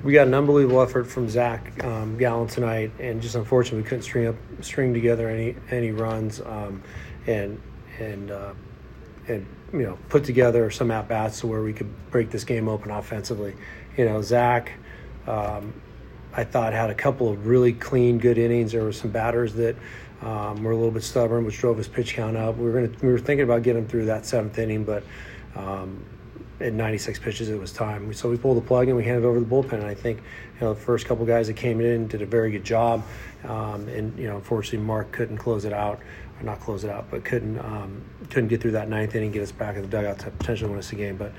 we got an unbelievable effort from Zach Gallen tonight, and just unfortunately we couldn't string together any runs, and put together some at bats to where we could break this game open offensively. Zach, I thought had a couple of really clean, good innings. There were some batters that were a little bit stubborn, which drove his pitch count up. We were thinking about getting him through that seventh inning, but at 96 pitches, it was time. So we pulled the plug and we handed over the bullpen. And I think the first couple guys that came in did a very good job. Unfortunately, Mark couldn't close it out, or not close it out, but couldn't get through that ninth inning, get us back in the dugout to potentially win us the game. But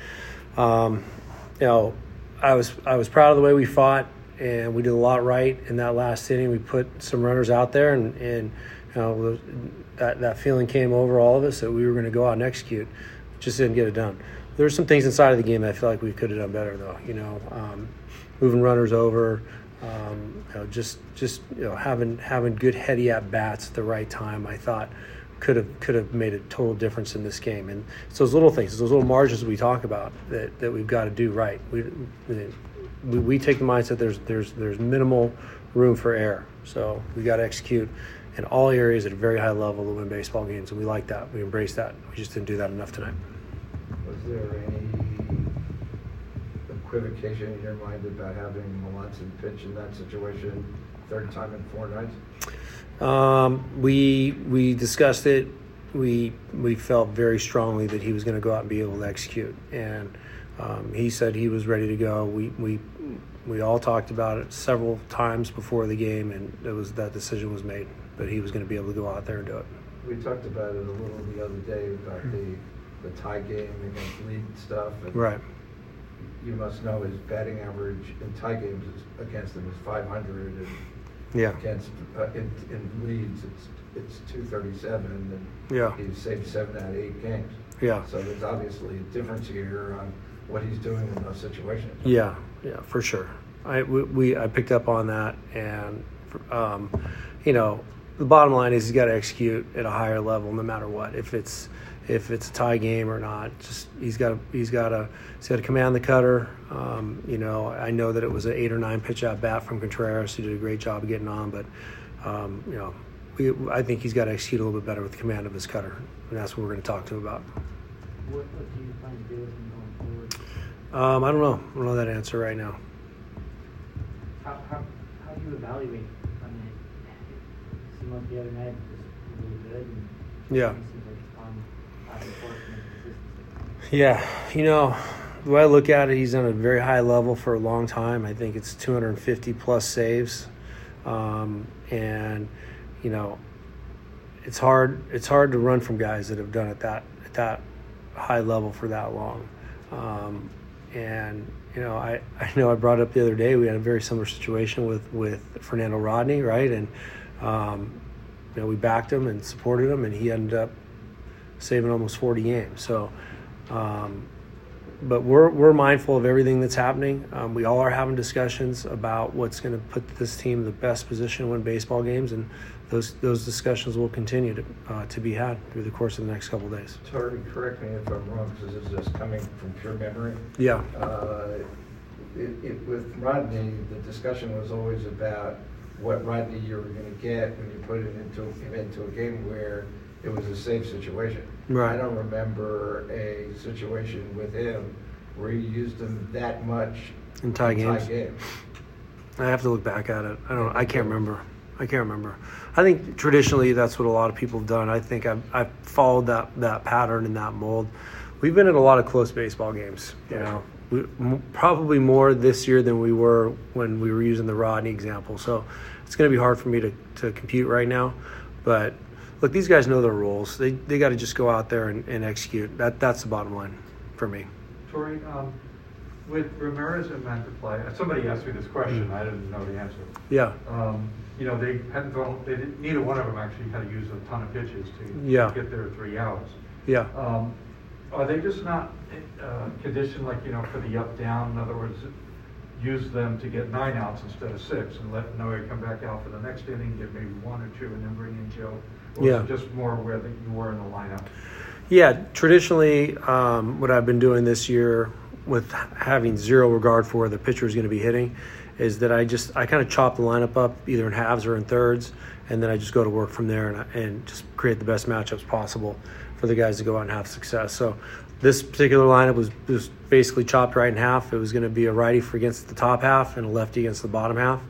I was proud of the way we fought, and we did a lot right in that last inning. We put some runners out there, and that feeling came over all of us that we were going to go out and execute. Just didn't get it done. There's some things inside of the game that I feel like we could have done better, though. Moving runners over, just having good heady at bats at the right time. I thought could have made a total difference in this game. And it's those little things, those little margins we talk about that we've got to do right. We take the mindset there's minimal room for error, so we got to execute in all areas at a very high level to win baseball games, and we like that. We embrace that. We just didn't do that enough tonight. Was there any equivocation in your mind about having Melanson pitch in that situation, third time in 4 nights? We discussed it. We felt very strongly that he was going to go out and be able to execute, and he said he was ready to go. We all talked about it several times before the game, and that decision was made that he was going to be able to go out there and do it. We talked about it a little the other day about the tie game against Lead and stuff. And right. You must know his batting average in tie games against him is 500, and against in Leads it's 237, and he's saved 7 out of 8 games. Yeah. So there's obviously a difference here on what he's doing in those situations. Yeah, for sure. I picked up on that, and the bottom line is he's got to execute at a higher level no matter what. If it's a tie game or not, just he's got to command the cutter. I know that it was an 8 or 9 pitch at bat from Contreras, who did a great job of getting on, but I think he's got to execute a little bit better with the command of his cutter, and that's what we're going to talk to him about. What do you plan to do with him going forward? I don't know that answer right now. How do you evaluate? I mean, it seemed like the other night was really good. And yeah. It seems like it's gone back and forth in consistency. Yeah, the way I look at it, he's on a very high level for a long time. I think it's 250 plus saves, and it's hard to run from guys that have done it at that high level for that long. I know I brought up the other day, we had a very similar situation with Fernando Rodney, right? And we backed him and supported him, and he ended up saving almost 40 games. So, but we're mindful of everything that's happening. We all are having discussions about what's going to put this team in the best position to win baseball games, and those discussions will continue to be had through the course of the next couple of days. Tori, correct me if I'm wrong, because this is just coming from pure memory. Yeah. With Rodney, the discussion was always about what Rodney you were going to get when you put him into a game where it was a safe situation. Right. I don't remember a situation with him where you used him that much in tie games. I have to look back at it. I can't remember. I think traditionally that's what a lot of people have done. I think I've followed that pattern and that mold. We've been in a lot of close baseball games. Probably more this year than we were when we were using the Rodney example. So it's going to be hard for me to compute right now. But look, these guys know their roles. They got to just go out there and execute. That's the bottom line for me. Tori, with Ramirez and play, somebody asked me this question. I didn't know the answer. Yeah. Neither one of them actually had to use a ton of pitches to get their 3 outs. Yeah. Are they just not conditioned for the up-down? In other words, use them to get 9 outs instead of 6 and let Noe come back out for the next inning, get maybe 1 or 2, and then bring in Joe? Or is it just more where you were in the lineup? Yeah, traditionally what I've been doing this year with having zero regard for where the pitcher is going to be hitting is that I kind of chop the lineup up either in halves or in thirds, and then I just go to work from there and just create the best matchups possible for the guys to go out and have success. So this particular lineup was basically chopped right in half. It was going to be a righty for against the top half and a lefty against the bottom half.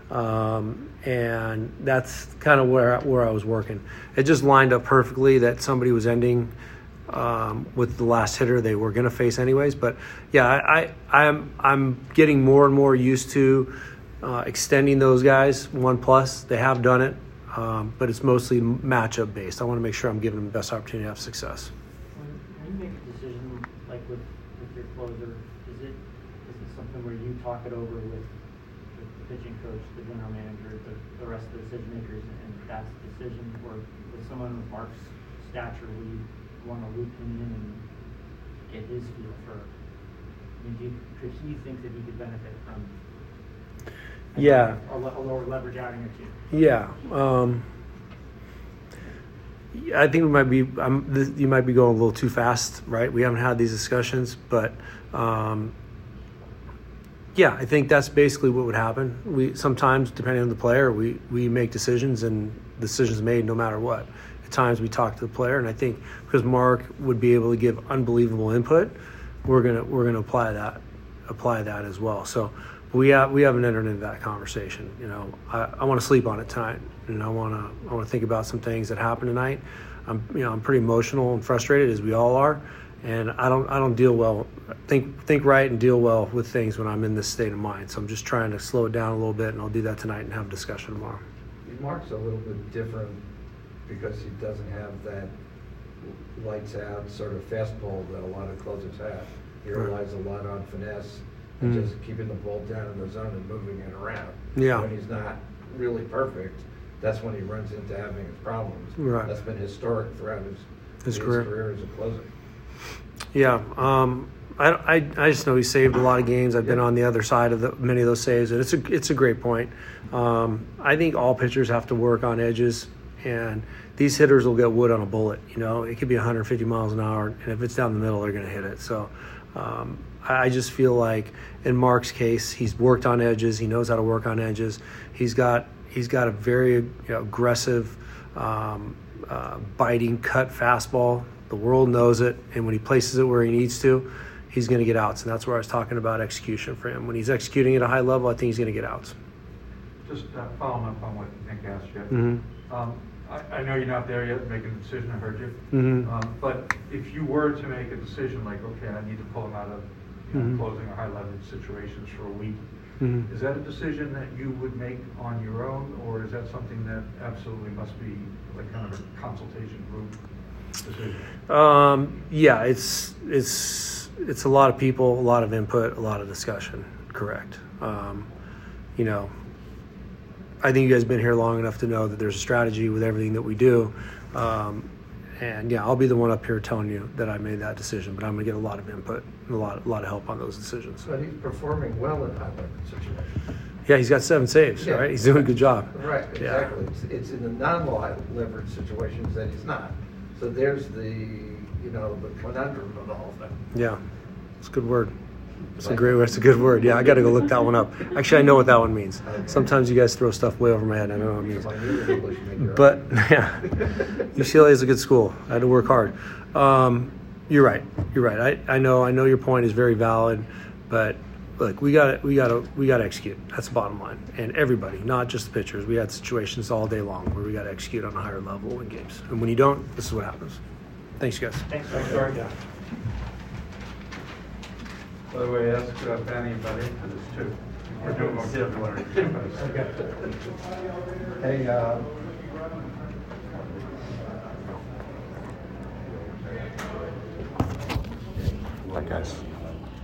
And that's kind of where I was working. It just lined up perfectly that somebody was ending with the last hitter they were going to face anyways. But yeah, I'm getting more and more used to extending those guys 1+. They have done it, but it's mostly matchup based. I want to make sure I'm giving them the best opportunity to have success. When you make a decision like with your closer, is it something where you talk it over with the pitching coach, the general manager, the rest of the decision makers, and that's the decision? Or with someone with Mark's stature, will you want to loop him in and get his feel for? I mean, could he think that he could benefit from? Yeah. A lower leverage outing or two. Yeah. I think you might be going a little too fast, right? We haven't had these discussions, but yeah, I think that's basically what would happen. We sometimes, depending on the player, we make decisions, and decisions made no matter what. At times we talk to the player, and I think because Mark would be able to give unbelievable input, we're gonna apply that as well. So we haven't entered into that conversation. You know, I want to sleep on it tonight, and I want to think about some things that happened tonight. I'm pretty emotional and frustrated, as we all are, and I don't deal well, think right and deal well with things when I'm in this state of mind. So I'm just trying to slow it down a little bit, and I'll do that tonight and have a discussion tomorrow. Mark's a little bit different because he doesn't have that lights out sort of fastball that a lot of closers have. He relies a lot on finesse and just keeping the ball down in the zone and moving it around. Yeah. When he's not really perfect, that's when he runs into having his problems. Right. That's been historic throughout his career as a closer. Yeah. I just know he saved a lot of games. I've been on the other side of many of those saves, and it's a great point. I think all pitchers have to work on edges, and these hitters will get wood on a bullet. You know, it could be 150 miles an hour, and if it's down the middle, they're going to hit it. So I just feel like in Mark's case, he's worked on edges. He knows how to work on edges. He's got a very aggressive, biting cut fastball. The world knows it, and when he places it where he needs to, he's going to get outs. And that's where I was talking about execution for him. When he's executing at a high level, I think he's going to get outs. Just following up on what Nick asked you. Mm-hmm. I know you're not there yet making a decision. I heard you. Mm-hmm. But if you were to make a decision like, okay, I need to pull him out of closing or high leverage situations for a week, is that a decision that you would make on your own, or is that something that absolutely must be like kind of a consultation group decision? Yeah, it's a lot of people, a lot of input, a lot of discussion. Correct. I think you guys have been here long enough to know that there's a strategy with everything that we do. And yeah, I'll be the one up here telling you that I made that decision, but I'm going to get a lot of input and a lot of help on those decisions. But he's performing well in high leverage situations. Yeah, he's got 7 saves, right? He's doing a good job. Right, exactly. Yeah. It's in the non-high leverage situations that he's not. So there's the conundrum of the whole thing. Yeah, it's a good word. It's a good word. Yeah, I got to go look that one up. Actually, I know what that one means. Okay. Sometimes you guys throw stuff way over my head. I know what it means. But yeah, UCLA is a good school. I had to work hard. You're right. I know your point is very valid, but look, we got to execute. That's the bottom line. And everybody, not just the pitchers. We had situations all day long where we got to execute on a higher level in games. And when you don't, this is what happens. Thanks, guys. Thanks, George. Yeah. By the way, ask Fanny about it for this too. We're doing more different. Hey, Hi guys.